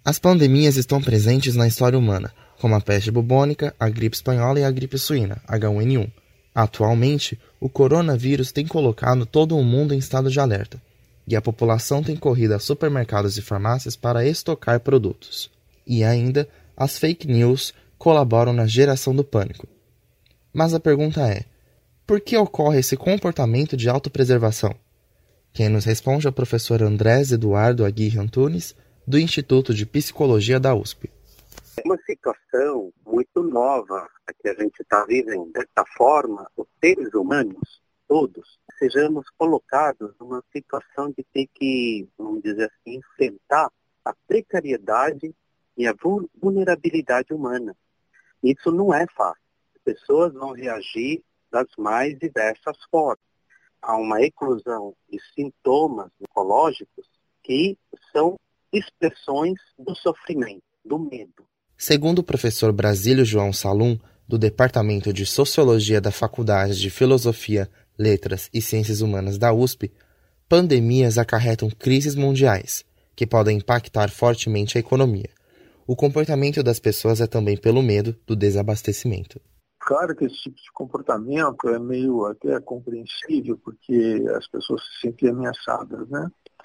As pandemias estão presentes na história humana, como a peste bubônica, a gripe espanhola e a gripe suína, H1N1. Atualmente, o coronavírus tem colocado todo o mundo em estado de alerta, e a população tem corrido a supermercados e farmácias para estocar produtos. E ainda, as fake news colaboram na geração do pânico. Mas a pergunta é, por que ocorre esse comportamento de autopreservação? Quem nos responde é o professor Andrés Eduardo Aguirre Antunes, do Instituto de Psicologia da USP. É uma situação muito nova a que a gente está vivendo. Dessa forma, os seres humanos, todos, sejamos colocados numa situação de ter que, vamos dizer assim, enfrentar a precariedade e a vulnerabilidade humana. Isso não é fácil. As pessoas vão reagir das mais diversas formas. Há uma eclosão de sintomas psicológicos que são expressões do sofrimento, do medo. Segundo o professor Brasílio João Salum, do Departamento de Sociologia da Faculdade de Filosofia, Letras e Ciências Humanas da USP, pandemias acarretam crises mundiais, que podem impactar fortemente a economia. O comportamento das pessoas é também pelo medo do desabastecimento. Claro que esse tipo de comportamento é meio até compreensível, porque as pessoas se sentem ameaçadas, né?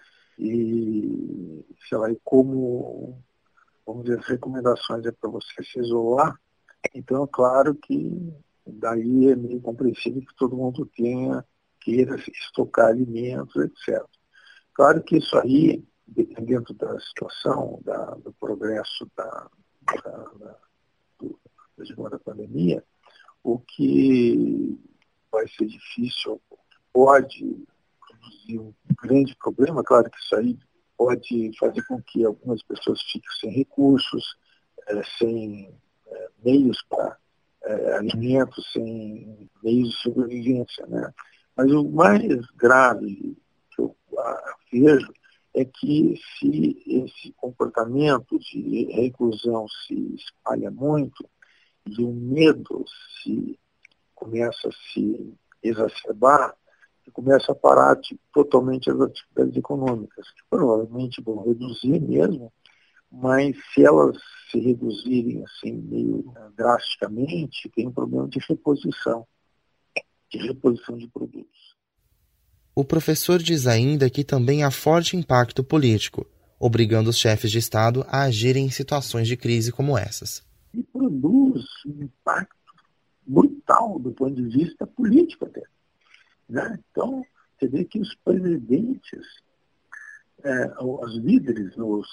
E, sei lá, e como, vamos dizer, as recomendações é para você se isolar, então é claro que daí é meio compreensível que todo mundo queira estocar alimentos, etc. Claro que isso aí, dependendo da situação, do progresso da pandemia, o que vai ser difícil, pode produzir um grande problema, claro que isso aí pode fazer com que algumas pessoas fiquem sem recursos, sem meios para alimentos, sem meios de sobrevivência, né? Mas o mais grave que eu vejo é que se esse comportamento de reclusão se espalha muito, e o medo começa a se exacerbar, e começa a parar totalmente as atividades econômicas, que provavelmente vão reduzir mesmo, mas se elas se reduzirem assim meio drasticamente, tem um problema de reposição de produtos. O professor diz ainda que também há forte impacto político, obrigando os chefes de Estado a agirem em situações de crise como essas. E produz um impacto brutal do ponto de vista político até. Né? Então, você vê que os presidentes, os líderes, os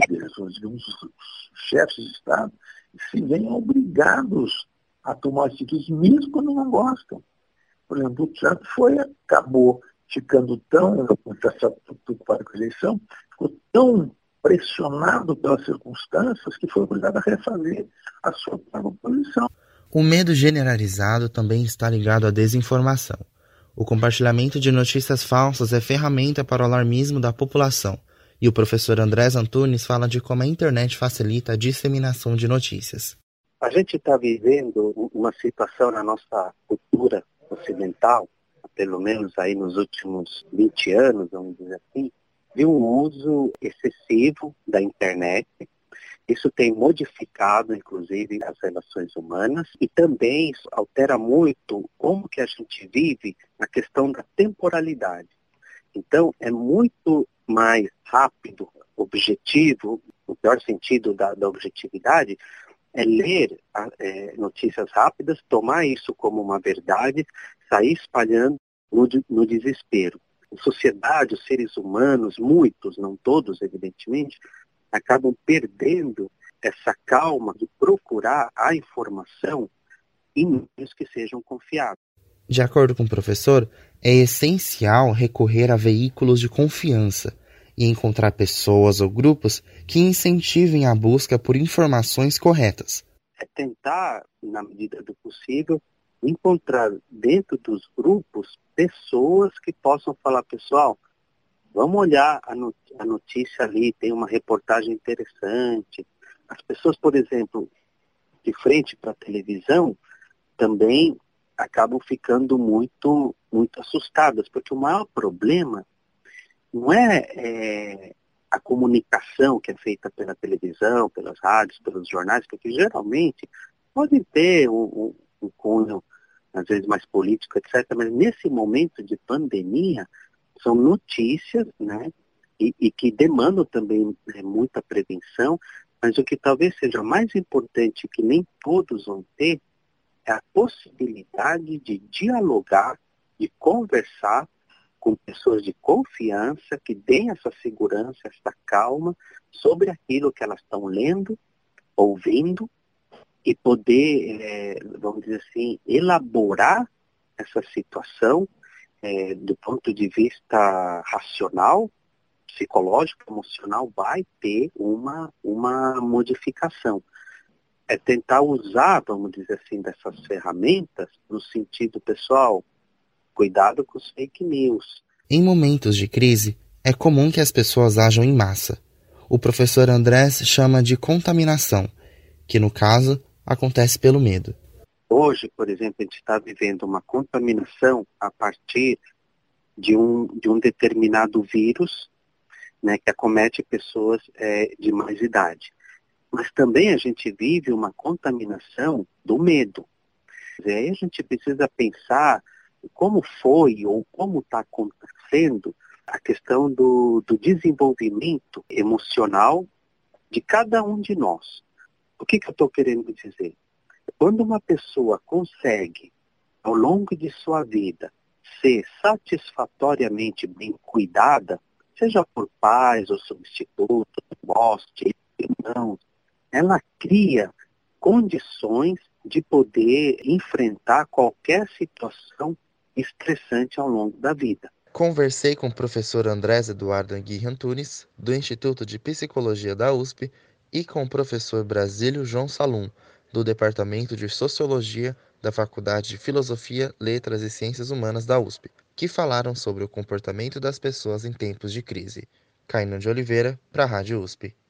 chefes de Estado, se veem obrigados a tomar atitudes, mesmo quando não gostam. Por exemplo, o Trump acabou ficando tão preocupado com a eleição, ficou tão pressionado pelas circunstâncias que foi obrigado a refazer a sua própria posição. O medo generalizado também está ligado à desinformação. O compartilhamento de notícias falsas é ferramenta para o alarmismo da população, e o professor Andrés Antunes fala de como a internet facilita a disseminação de notícias. A gente está vivendo uma situação na nossa cultura ocidental, pelo menos aí nos últimos 20 anos, vamos dizer assim, de um uso excessivo da internet. Isso tem modificado, inclusive, as relações humanas e também isso altera muito como que a gente vive na questão da temporalidade. Então, é muito mais rápido, objetivo, no pior sentido da objetividade, é ler notícias rápidas, tomar isso como uma verdade, sair espalhando no desespero. A sociedade, os seres humanos, muitos, não todos, evidentemente, acabam perdendo essa calma de procurar a informação em meios que sejam confiáveis. De acordo com o professor, é essencial recorrer a veículos de confiança e encontrar pessoas ou grupos que incentivem a busca por informações corretas. É tentar, na medida do possível, encontrar dentro dos grupos pessoas que possam falar, pessoal, vamos olhar a notícia ali, tem uma reportagem interessante. As pessoas, por exemplo, de frente para a televisão, também acabam ficando muito, muito assustadas, porque o maior problema não é a comunicação que é feita pela televisão, pelas rádios, pelos jornais, porque geralmente podem ter um cunho, às vezes mais político, etc., mas nesse momento de pandemia, são notícias, né, e que demandam também muita prevenção, mas o que talvez seja mais importante, que nem todos vão ter, é a possibilidade de dialogar, de conversar com pessoas de confiança, que deem essa segurança, essa calma sobre aquilo que elas estão lendo, ouvindo, e poder, vamos dizer assim, elaborar essa situação do ponto de vista racional, psicológico, emocional, vai ter uma modificação. É tentar usar, vamos dizer assim, dessas ferramentas no sentido pessoal, cuidado com os fake news. Em momentos de crise, é comum que as pessoas ajam em massa. O professor Andrés chama de contaminação, que no caso acontece pelo medo. Hoje, por exemplo, a gente está vivendo uma contaminação a partir de um determinado vírus, né, que acomete pessoas de mais idade. Mas também a gente vive uma contaminação do medo. E aí a gente precisa pensar como foi ou como está acontecendo a questão do desenvolvimento emocional de cada um de nós. O que eu estou querendo dizer? Quando uma pessoa consegue, ao longo de sua vida, ser satisfatoriamente bem cuidada, seja por pais ou substitutos, poste, irmãos, ela cria condições de poder enfrentar qualquer situação estressante ao longo da vida. Conversei com o professor Andrés Eduardo Aguirre Antunes, do Instituto de Psicologia da USP, e com o professor Brasílio João Salum, do Departamento de Sociologia da Faculdade de Filosofia, Letras e Ciências Humanas da USP, que falaram sobre o comportamento das pessoas em tempos de crise. Caíno de Oliveira, para a Rádio USP.